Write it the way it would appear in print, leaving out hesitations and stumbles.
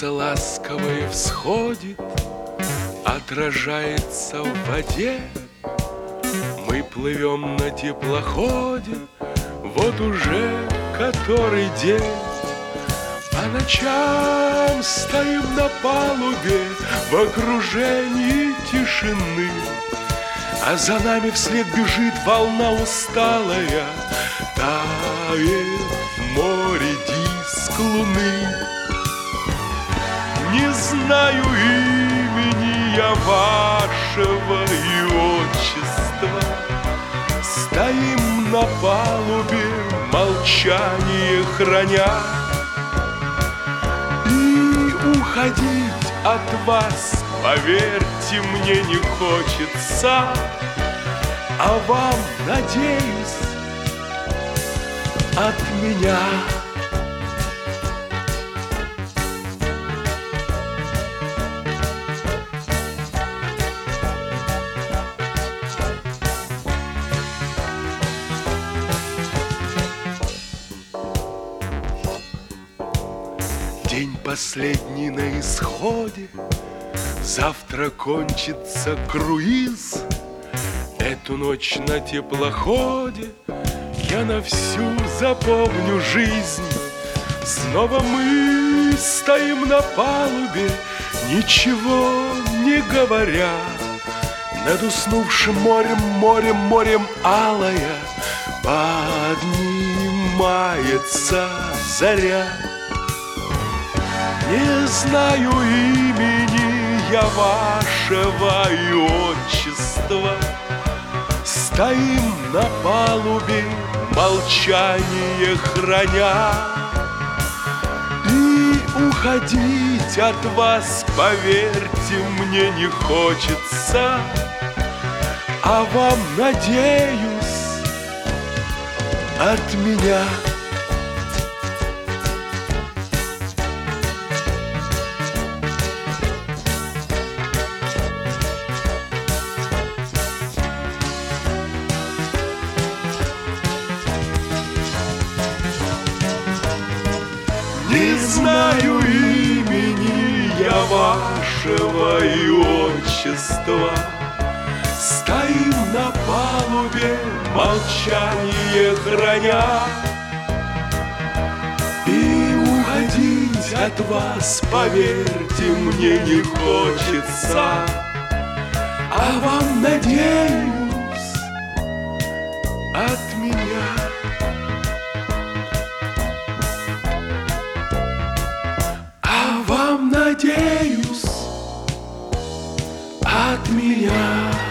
Солнце ласковое всходит, отражается в воде. Мы плывем на теплоходе, вот уже который день. По ночам стоим на палубе в окружении тишины, а за нами вслед бежит волна усталая, тает в море диск луны. Не знаю имени я вашего и отчества, стоим на палубе, молчание храня. И уходить от вас, поверьте, мне не хочется, а вам, надеюсь, от меня. День последний на исходе, завтра кончится круиз. Эту ночь на теплоходе я на всю запомню жизнь. Снова мы стоим на палубе, ничего не говоря, над уснувшим морем, морем, морем алая поднимается заря. Не знаю имени я вашего и отчества, стоим на палубе, молчание храня. И уходить от вас, поверьте, мне не хочется, а вам, надеюсь, от меня. Не знаю имени я вашего и отчества, стоим на палубе, молчание храня. И уходить от вас, поверьте, мне не хочется, а вам, надеюсь, от меня. Надеюсь, от меня.